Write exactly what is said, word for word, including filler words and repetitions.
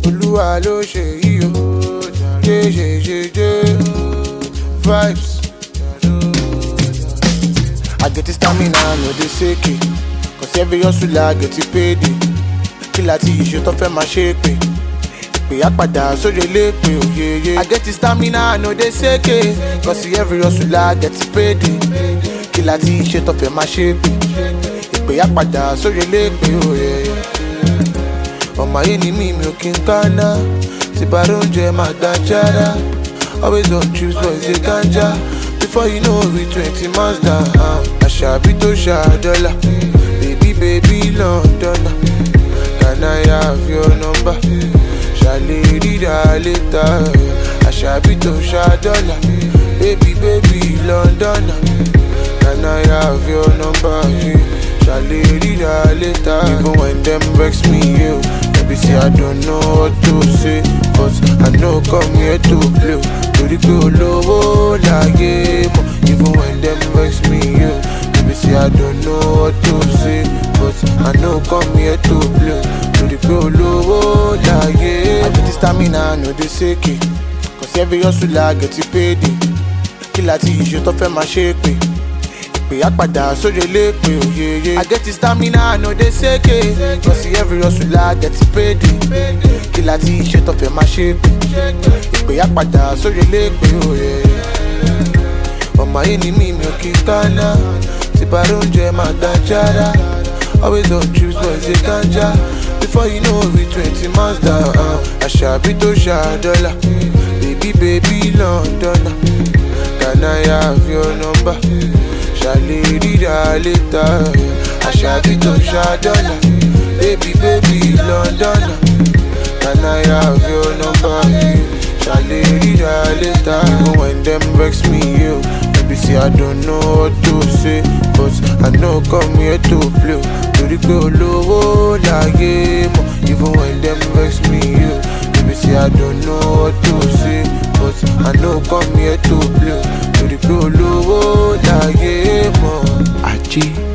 Olúwa ló ṣe yìí o. Jẹ́ jẹ́ jẹ́ jẹ́ vibes. I get the stamina, no dey shake it. Cause every hustler get it paid. Kí láti ìṣe tó fẹ́ máa ṣe pé. Ìpè àpàdà sórí elépe òyeye. I get the stamina, no dey shake it. Cause every hustler get it paid. Kí láti ìṣe tó fẹ́ máa ṣe pé. Ìpè àpàdà sórí elépe òyeye. Ọmọ ayé ni mí mi ò kí n kánná. Tí bá róúnjẹ máa gbà jára. Always on trips boys dey ganja. Before you know we twenty months down. Àṣàbí tó ṣàdọ́là. Baby baby London. Can I have your number? Ṣàlè ríra later. Àṣàbí tó ṣàdọ́là. Baby baby London. Can I have your number? Ṣàlè ríra later. Even when them vex me, you maybe say I don't know what to say, but I know come here to play. Torí pé olówó láyé mọ̀. Even when them vex me, you maybe say I don't know what to say, but I know come here to play. Torí pé olówó láyé. I get the stamina, no dey shake it. Cause every hustler get it paid. Kí láti ìṣe tó fẹ́ máa ṣe pé. Ìpè àpàdà sórí elépe òyeye. I get the stamina, no dey shake it. Cause every hustler get it paid. Kí láti ìṣe tó fẹ́ máa ṣe pé. Ìpè àpàdà sórí elépe òyeye. Ọmọ ayé ni mí mi ò kí n kánná. Tí bá róúnjẹ máa gbà jára. Always on trips boys dey ganja. Before you know we twenty months down. Àṣàbí tó ṣàdọ́là. Baby baby London. Can I have your number? Ṣàlè ríra later. Àṣàbí tó ṣàdọ́là. Baby baby London. Can I have your number? Ṣàlè ríra later. Even when them vex me, you maybe say I don't know what to say, but I know come here to play. Torí pé olówó láyé mọ̀. Even when them vex me, you maybe say I don't know what to say, but I know come here to play. Torí pé olówó láyé mọ̀. Ajé.